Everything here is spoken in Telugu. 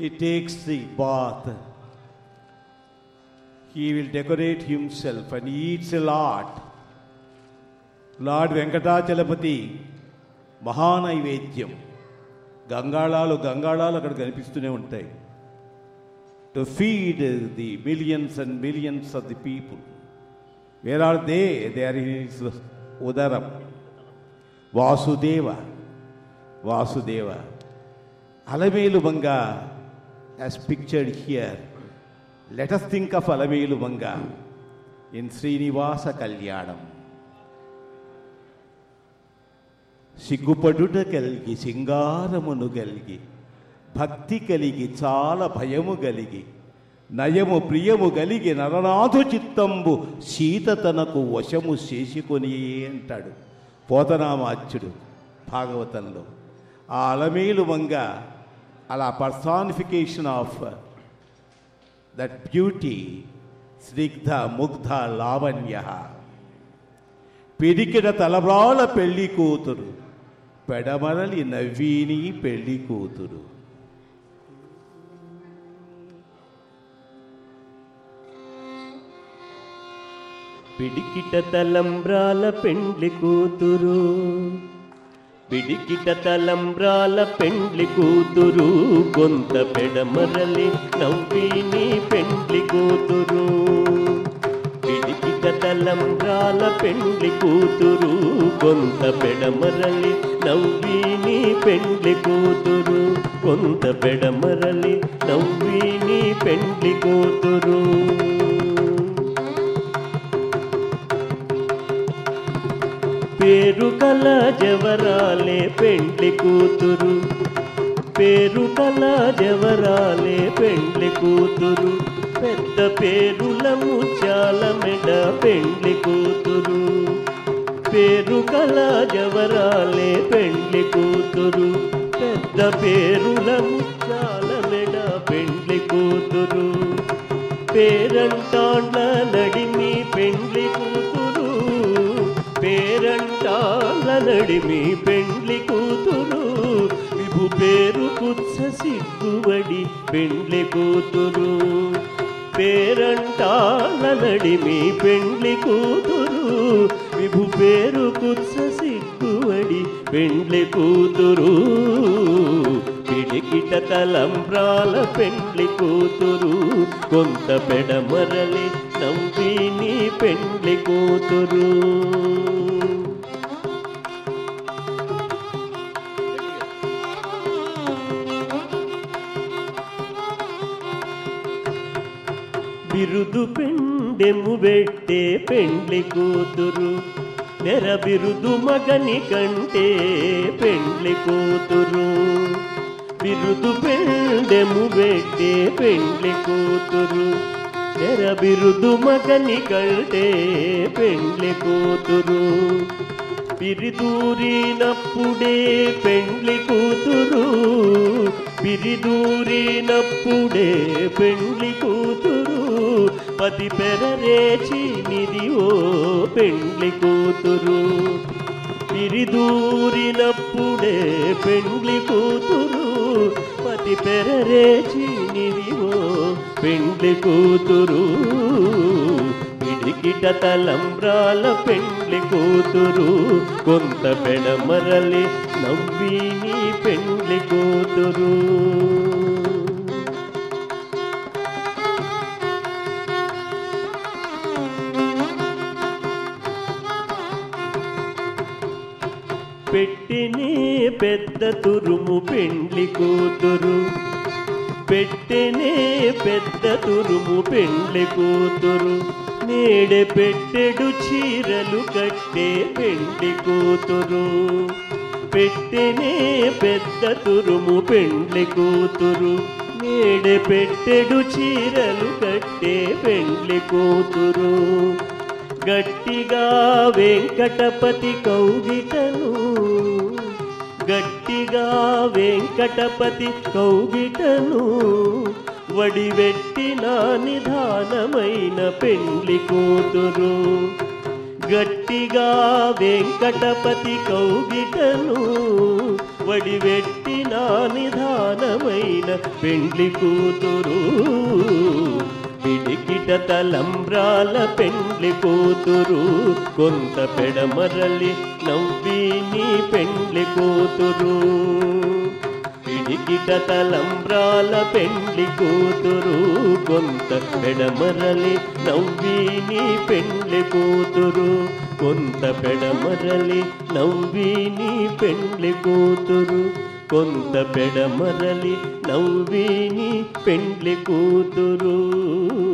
he takes the bath. He will decorate himself and he eats a lot. Lord Venkatachalapati మహానైవేద్యం గంగాళాలు అక్కడ కనిపిస్తూనే ఉంటాయి. To feed the millions and millions of the people. Where are they? They are in his udaram. Vasudeva. Alamelu Manga, as pictured here. Let us think of Alamelu Manga in Srinivasa Kalyanam. సిగ్గుపడుట కలిగి సింగారమును కలిగి భక్తి కలిగి చాలా భయము కలిగి నయము ప్రియము కలిగి నరనాథు చిత్తంబు సీత తనకు వశము చేసుకొని అంటాడు పోతనామాచ్యుడు భాగవతంలో. ఆ అలమేలు మంగ అలా పర్సానిఫికేషన్ ఆఫ్ దట్ బ్యూటీ, స్నిగ్ధ ముగ్ధ లావణ్య. పిడికిడ తలబ్రాల పెళ్లి కూతురు, పెడమరలి నవ్వీని పెళ్లి కూతురు. పిడికిట తలంబ్రాల పెండ్లి కూతురు, పిడికిట తలంబ్రాల పెండ్లి కూతురు, కొంత పెడమరలి నవ్వీని పెండ్లి కూతురు. పిడికిట తలంబ్రాల పెండ్లి కూతురు, కొంత పెడమరలి నవ్వీని పెండ్లి కూతురు, కొంత పెడమరలి నవ్వీని పెండ్లి కూతురు. పేరు కల జవరాలే పెండ్లి కూతురు, పేరు కల జవరాలే పెండ్లి కూతురు, పెద్ద పేరుల ముత్యాల మెడ పెండ్లి కూతురు. పేరు కల జవరాలే పెండ్లి కూతురు, పెద్ద పేరుల ముత్యాల మెడ పెండ్లి కూతురు. పేరంటాండ్ల నడిమి పెండ్లి కూతురు, పేరంటాండ్ల నడిమి పెండ్లి కూతురు. విభు పేరు కుత్స సిగ్గువడి పెండ్లి కూతురు. పేరంటాళ్ళ నడిమి పెండ్లి కూతురు, విభు పేరు కుత్స సిగ్గువడి పెండ్లి కూతురు. పిడికిట తలంబ్రాల పెండ్లి కూతురు, కొంత పెడమరలి నవ్వీని పెండ్లి కూతురు. బిరుదు పెండెము పెట్టే పెండ్లి కూతురు, నెర బిరుదు మగని కంటే పెండ్లి కూతురు. బిరుదు పెండెము పెట్టే పెండ్లి కూతురు, నెర బిరుదు మగని కంటే పెండ్లి కూతురు. పిరిదూరినప్పుడే పెండ్లి కూతురు, పిరిదూరినప్పుడే పెండ్లి కూతురు. పతి పెరరేచి నిదివో పెండ్లి కూతురు. పిరిదూరినప్పుడే పెండ్లి కూతురు, పతి పెరరేచి నిదివో పెండ్లి కూతురు. పిడికిట తలంబ్రాల పెండ్లి కూతురు, కొంత పెడమరలి నవ్వీని పెండ్లి కూతురు. పెట్టినే పెద్ద తురుము పెండ్లి కూతురు, పెట్టెనే పెద్ద తురుము పెండ్లి కూతురు. నేడే పెట్టెడు చీరలు కట్టే పెండ్లి కూతురు. పెట్టెనే పెద్ద తురుము పెండ్లి కూతురు, నేడే పెట్టెడు చీరలు కట్టే పెండ్లి కూతురు. గట్టిగా వెంకటపతి కౌగిటను, గట్టిగా వెంకటపతి కౌగిటను, వడివెట్టిన నిధానమైన పెండ్లి కూతురు. గట్టిగా వెంకటపతి కౌగిటను, వడివెట్టిన నిధానమైన పెండ్లి కూతురు పిడికిట తలంబ్రాల పెండ్లి కూతురు కొంత పెడమరలి నవ్వి నీ పెండ్లి కూతురు పిడికిట తలంబ్రాల పెండ్లి కూతురు కొంత పెడమరలి నవ్వి నీ పెండ్లి కూతురు కొంత పెడమరలి నవ్వి నీ పెండ్లి కూతురు కొంత పెడమరలి నవ్వి నీ పెండ్లి కూతురు